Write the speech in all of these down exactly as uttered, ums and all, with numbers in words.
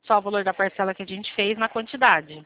só o valor da parcela que a gente fez na quantidade.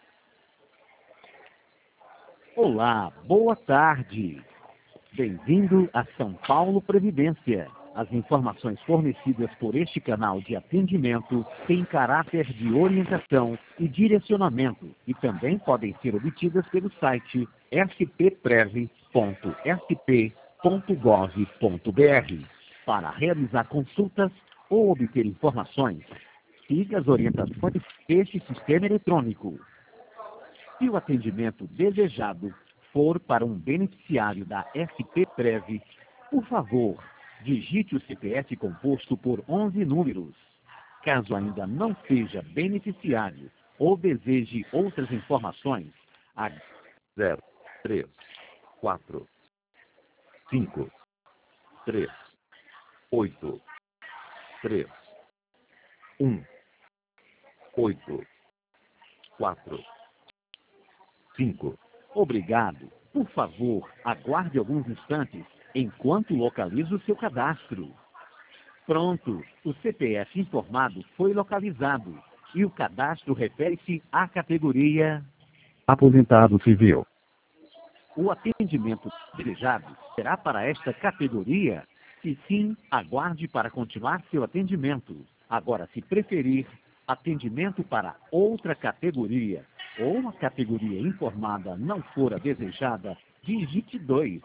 Olá, boa tarde. Bem-vindo a São Paulo Previdência. As informações fornecidas por este canal de atendimento têm caráter de orientação e direcionamento e também podem ser obtidas pelo site s p prev ponto s p ponto gov ponto b r. Para realizar consultas ou obter informações, siga as orientações deste sistema eletrônico. Se o atendimento desejado for para um beneficiário da S P Prev, por favor, digite o C P F composto por onze números. Caso ainda não seja beneficiário ou deseje outras informações, a zero, três, quatro, cinco, três, oito, três, um, oito, quatro, cinco. Obrigado. Por favor, aguarde alguns instantes enquanto localizo seu cadastro. Pronto, o C P F informado foi localizado e o cadastro refere-se à categoria Aposentado civil. O atendimento desejado será para esta categoria? Se sim, aguarde para continuar seu atendimento. Agora, se preferir, atendimento para outra categoria ou a categoria informada não for a desejada, digite dois.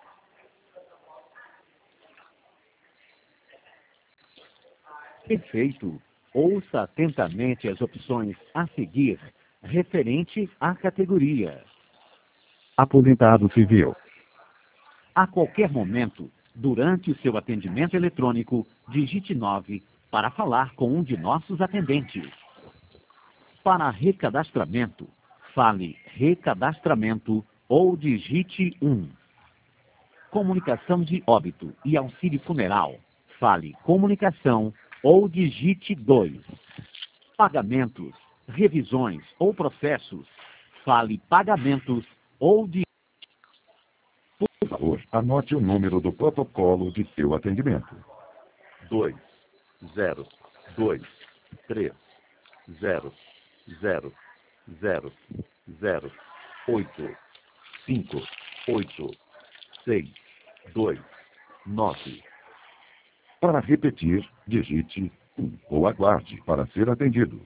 Perfeito. Ouça atentamente as opções a seguir, referente à categoria. Aposentado civil. A qualquer momento, durante o seu atendimento eletrônico, digite nove para falar com um de nossos atendentes. Para recadastramento, fale recadastramento ou digite um. Comunicação de óbito e auxílio funeral, fale comunicação ou digite dois. Pagamentos, revisões ou processos, fale pagamentos ou digite. Por favor, anote o número do protocolo de seu atendimento. dois, zero, dois, três, zero, zero, zero, zero, oito, cinco, oito, seis, dois, nove. Para repetir, digite um ou aguarde para ser atendido.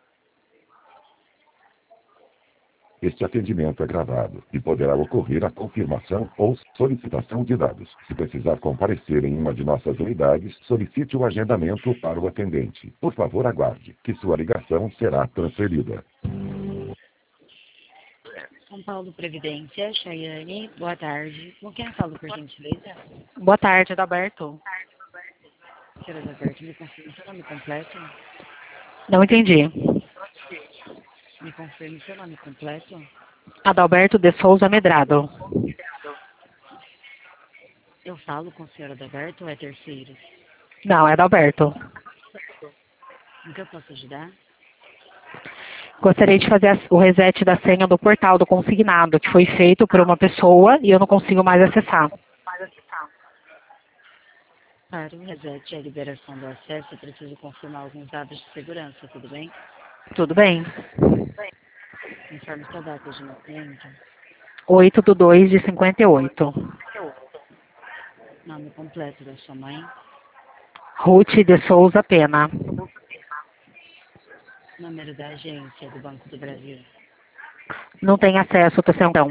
Este atendimento é gravado e poderá ocorrer a confirmação ou solicitação de dados. Se precisar comparecer em uma de nossas unidades, solicite o agendamento para o atendente. Por favor, aguarde, que sua ligação será transferida. São Paulo Previdência, Chayane, boa tarde. Com quem eu falo, por gentileza? Boa tarde, Adalberto. Senhora Adalberto, me confirme seu nome completo? Não entendi. Me confirme seu nome completo? Adalberto de Souza Medrado. Eu falo com o senhor Adalberto ou é terceiro? Não, é Adalberto. Em que eu posso ajudar? Gostaria de fazer o reset da senha do portal do consignado, que foi feito por uma pessoa e eu não consigo mais acessar. Para o reset e a liberação do acesso, eu preciso confirmar alguns dados de segurança, tudo bem? Tudo bem. Informe sua data de nascimento. oito de dois de cinquenta e oito. Nome completo da sua mãe. Ruth de Souza Pena. Número da agência do Banco do Brasil. Não tem acesso, atenção.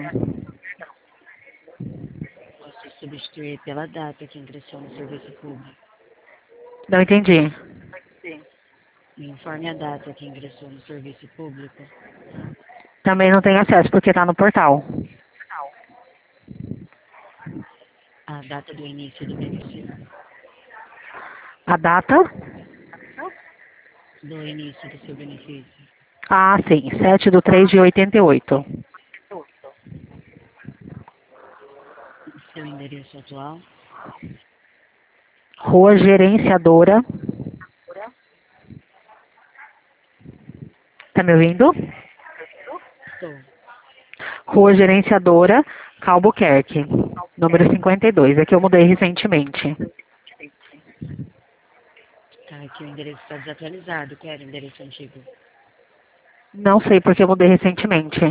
Posso substituir pela data que ingressou no serviço público. Não entendi. Me informe a data que ingressou no serviço público. Também não tem acesso, porque está no portal. A data do início do benefício. A data? Do início do seu benefício. Ah, sim. sete de três de oitenta e oito. Seu endereço atual. Rua Gerenciadora. Tá me ouvindo? Estou. Rua Gerenciadora, Albuquerque. Número cinquenta e dois. É que eu mudei recentemente. Tá, aqui o endereço está desatualizado. Quero o endereço antigo. Não sei porque eu mudei recentemente.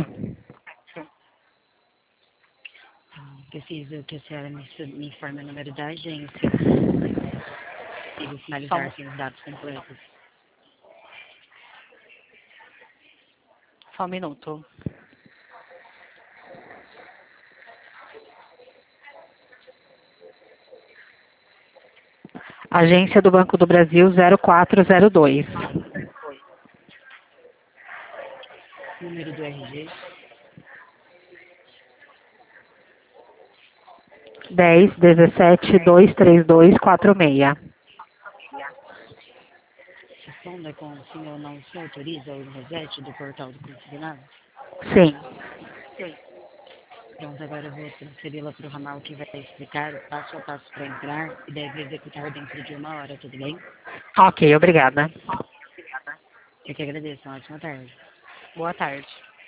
Preciso que a senhora me, su- me informe o número da agência e Só, finalizar com os dados completos. só um minuto. Agência do Banco do Brasil zero quatro zero dois. Número do R G, dez, dezessete, dois três dois, quatro seis. responda com sim ou não se autoriza o reset do portal do consignado. Sim. Pronto, agora eu vou transferi-la para o ramal que vai explicar o passo a passo para entrar e deve executar dentro de uma hora, tudo bem? Ok, obrigada. Eu que agradeço, uma ótima tarde. Boa tarde.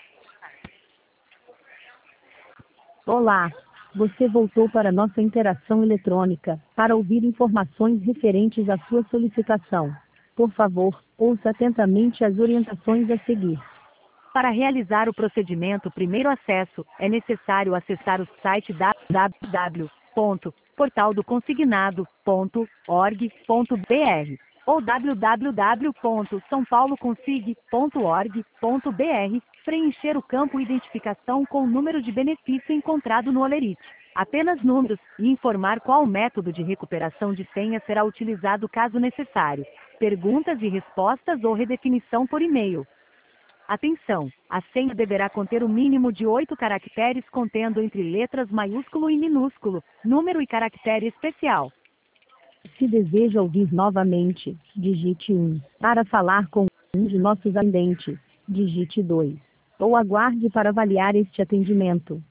Olá, você voltou para nossa interação eletrônica para ouvir informações referentes à sua solicitação. Por favor, ouça atentamente as orientações a seguir. Para realizar o procedimento primeiro acesso, é necessário acessar o site w w w ponto portal do consignado ponto org ponto b r ou w w w ponto são paulo consig ponto org ponto b r, preencher o campo identificação com o número de benefício encontrado no Olerite. Apenas números, e informar qual método de recuperação de senha será utilizado caso necessário. Perguntas e respostas ou redefinição por e-mail. Atenção! A senha deverá conter o mínimo de oito caracteres contendo entre letras maiúsculo e minúsculo, número e caractere especial. Se deseja ouvir novamente, digite um. Para falar com um de nossos atendentes, digite dois. Ou aguarde para avaliar este atendimento.